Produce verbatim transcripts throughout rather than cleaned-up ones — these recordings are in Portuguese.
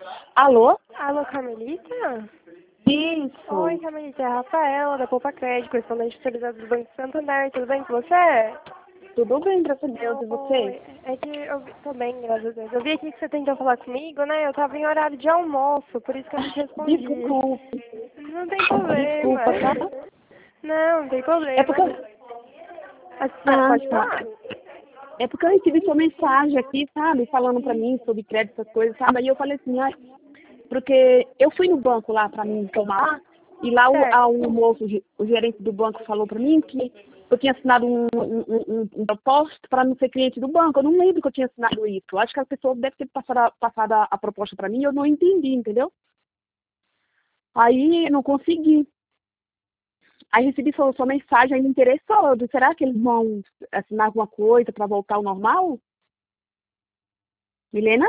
Alô? Alô, Carmelita? Isso. Oi, Carmelita, é a Rafaela, da Poupa Crédito, correspondente especializado do Banco Santander. Tudo bem com você? Tudo bem, graças a Deus. E você? Oi, é que eu vi, tô bem, graças a Deus. Eu vi aqui que você tentou falar comigo, né? Eu tava em horário de almoço, por isso que eu não te respondi. Desculpe. Não tem problema. Desculpa, tá? Não, não tem problema. É porque... A senhora Ah, pode tá. falar? É porque eu recebi sua mensagem aqui, sabe? Falando pra mim sobre crédito, essas coisas, sabe? Aí eu falei assim, ai, porque eu fui no banco lá pra mim tomar, e lá o, a, Certo. o moço, o gerente do banco falou pra mim que eu tinha assinado um, um, um, um propósito para não ser cliente do banco. Eu não lembro que eu tinha assinado isso. Eu acho que a pessoa deve ter passado a, passado a, a proposta pra mim e eu não entendi, entendeu? Aí eu não consegui. Aí recebi sua, sua mensagem, aí me interessou. Eu disse, será que eles vão assinar alguma coisa para voltar ao normal? Milena?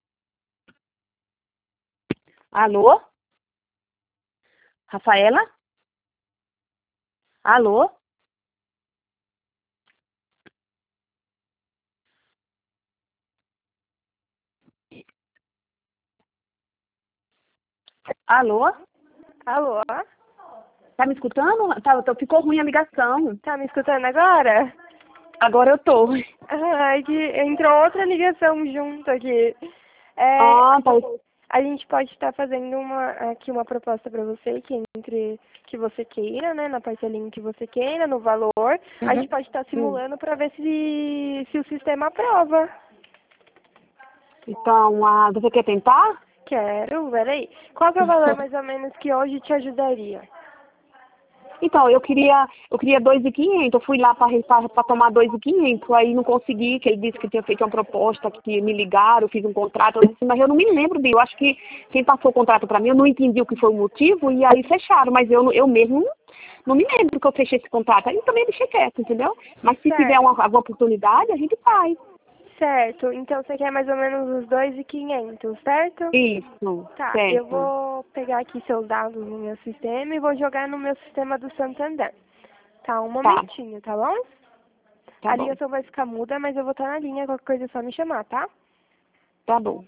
Alô? Rafaela? Alô? Alô? Alô? Tá me escutando? Tá, tá- ficou ruim a ligação. Tá me escutando agora? Agora eu tô. Ai, que entrou outra ligação junto aqui. É, Ah, tá. a gente pode estar fazendo uma, aqui uma proposta para você que entre que você queira, né, na parcelinha que você queira, no valor. A gente Uhum. pode estar Hum. simulando para ver se, se o sistema aprova. Então, ah, você quer tentar? Quero, peraí. Qual que é o valor mais ou menos que hoje te ajudaria? Então, eu queria, eu queria dois mil e quinhentos. Eu fui lá para tomar dois mil e quinhentos, aí não consegui, que ele disse que tinha feito uma proposta, que me ligaram, eu fiz um contrato, eu disse, mas eu não me lembro de, eu acho que quem passou o contrato para mim, eu não entendi o que foi o motivo, e aí fecharam, mas eu, eu mesmo não, não me lembro que eu fechei esse contrato, aí eu também deixei quieto, entendeu? Mas se tiver Certo, uma, alguma oportunidade, a gente faz. certo. Então você quer mais ou menos os dois mil e quinhentos, certo? Isso, Tá, eu certo. vou pegar aqui seus dados no meu sistema e vou jogar no meu sistema do Santander. Tá, um Tá, momentinho, tá bom? tá A bom, ligação vai ficar muda, mas eu vou estar na linha, qualquer coisa é só me chamar, tá? tá bom.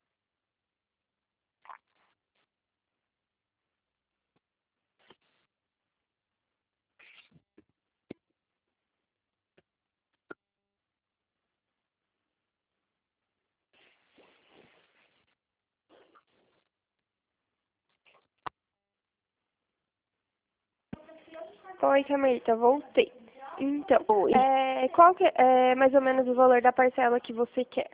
Oi, Camelita, voltei. Então, Oi. é, qual que é mais ou menos o valor da parcela que você quer?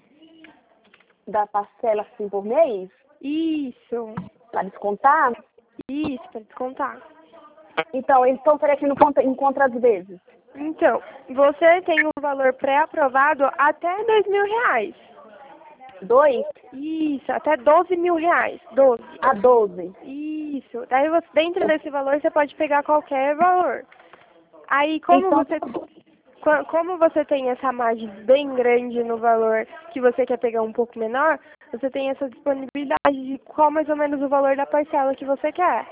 Da parcela assim por mês, Isso, para descontar, isso, para descontar. então eles estão oferecendo conta em quantas vezes? Então, você tem um valor pré-aprovado até dois mil reais. Dois Isso, até doze mil reais. Doze. a doze. Isso. Daí você, dentro desse valor você pode pegar qualquer valor. Aí como Então, você co- como você tem essa margem bem grande no valor que você quer pegar um pouco menor, você tem essa disponibilidade de qual mais ou menos o valor da parcela que você quer.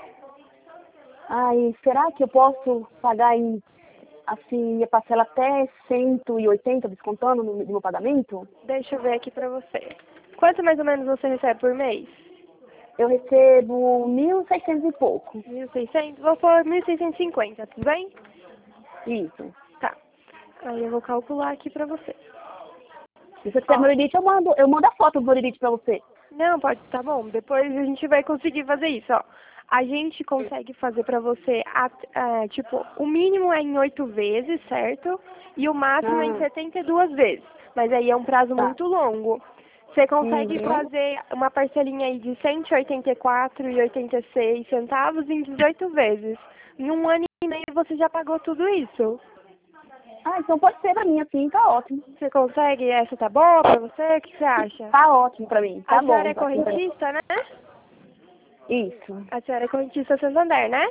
aí, será que eu posso pagar em, assim, minha parcela até cento e oitenta descontando no, no meu pagamento? Deixa eu ver aqui pra você. Quanto mais ou menos você recebe por mês? Eu recebo mil e seiscentos e pouco. Mil e seiscentos. Vou pôr mil seiscentos e cinquenta, tudo bem? Isso. Tá. Aí eu vou calcular aqui pra você. Se você quiser Ó, meu limite, eu mando, eu mando a foto do meu limite pra você. não, pode, tá bom. Depois a gente vai conseguir fazer isso, ó. A gente consegue fazer pra você, at- é, tipo, o mínimo é em oito vezes, certo? E o máximo é em Ah, setenta e duas vezes. Mas aí é um prazo tá. muito longo. Você consegue Uhum. fazer uma parcelinha aí de cento e oitenta e quatro reais e oitenta e seis centavos em dezoito vezes. Em um ano e meio você já pagou tudo isso. Ah, então pode ser pra mim, assim, tá ótimo. Você consegue? Essa tá boa pra você? O que você acha? Tá ótimo pra mim, A tá senhora bom. é Tá assim, pra mim. correntista, né? Isso. A senhora é correntista Santander, né?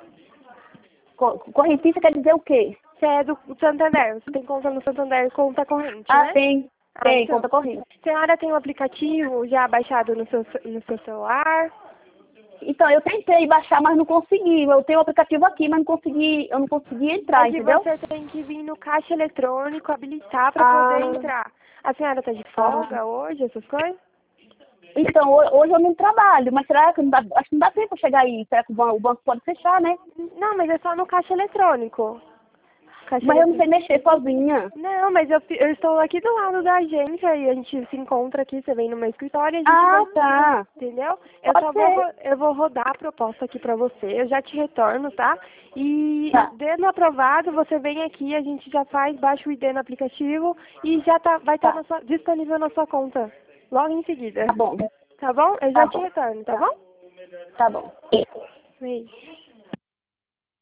Co- Correntista quer dizer o quê? Você é do Santander, você tem conta no Santander, conta corrente, Ah, né? tem. Ah, Tem, então. conta corrente. A senhora tem o aplicativo já baixado no seu, no seu celular? Então, eu tentei baixar, mas não consegui. Eu tenho o aplicativo aqui, mas não consegui, eu não consegui É entrar, que entendeu? você tem que vir no caixa eletrônico, habilitar para poder Ah, entrar. A senhora tá de ah, folga hoje, essas coisas? Então, ho- hoje eu não trabalho, mas será que não dá, acho que não dá tempo pra chegar aí? Será que o banco, o banco pode fechar, né? Não, mas é só no caixa eletrônico. Caixa Mas eu não sei eletrônico. mexer sozinha. Não, mas eu, fi- eu estou aqui do lado da agência e a gente se encontra aqui, você vem no meu escritório e a gente Ah, vai, tá. entendeu? Eu Pode só vou, ser. ro- eu vou rodar a proposta aqui pra você, eu já te retorno, tá? E Tá, dando aprovado, você vem aqui, a gente já faz, baixa o I D no aplicativo e já tá, vai estar tá. disponível na sua conta logo em seguida. Tá bom. Tá bom? Eu Tá já te bom. retorno, tá Tá, bom? tá bom. Beijo.